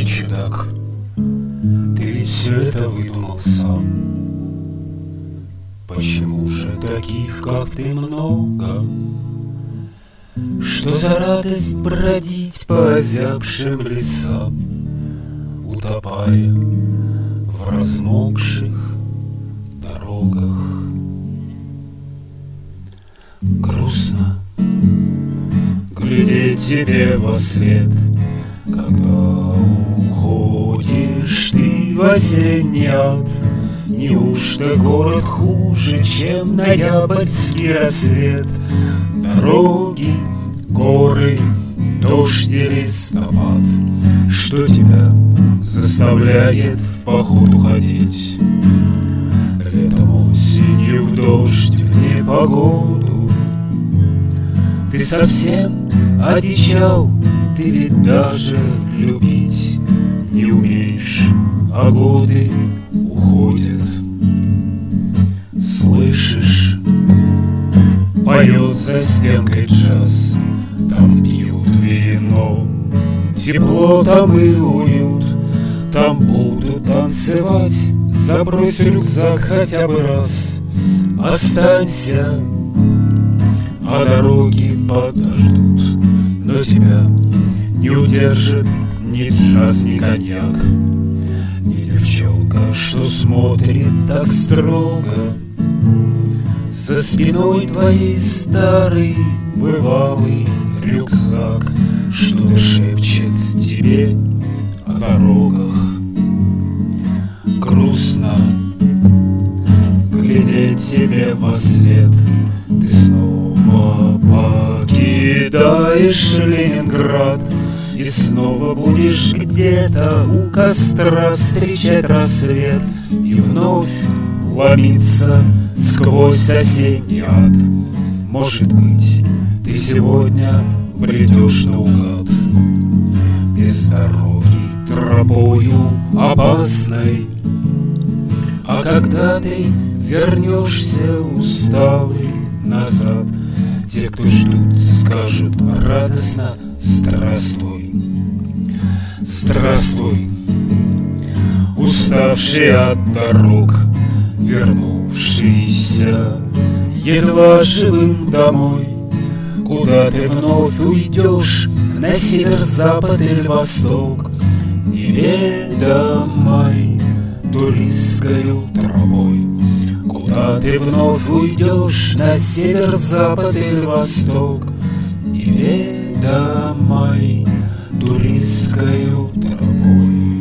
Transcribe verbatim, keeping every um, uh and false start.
ты чудак, ты ведь все это выдумал сам. Почему же таких, как ты, много? Что за радость бродить по озябшим лесам, утопая в размокших дорогах? Грустно глядеть тебе во след, когда уходишь ты в осенний ад. Неужто город хуже, чем ноябрьский рассвет? Дороги, горы, дождь и листопад. Что тебя заставляет в поход уходить? Летом, осенью, в дождь, в непогоду. Ты совсем одичал, ты ведь даже любить не умеешь, а годы уходят. Слышишь, поет за стенкой джаз, там пьют вино, тепло там и уют. Там будут танцевать, забрось рюкзак хотя бы раз. Останься, а дороги подождут. Но тебя не удержит ни джаз, ни коньяк, ни девчонка, что смотрит так строго. За спиной твоей старый бывалый рюкзак что-то шепчет тебе о дорогах. Грустно глядеть тебе во след, ты снова покидаешь Ленинград. И снова будешь где-то у костра встречать рассвет и вновь ломиться сквозь осенний ад. Может быть, ты сегодня бредешь наугад, без дороги, тропою опасной. А когда ты вернешься усталый назад, те, кто ждут, скажут радостно: здравствуй, здравствуй, уставший от дорог, вернувшийся едва живым домой. Куда ты вновь уйдешь, на север, запад или восток, неведомой туристскою тропой? Куда ты вновь уйдешь, на север, запад или восток, неведомой туристскою тропой?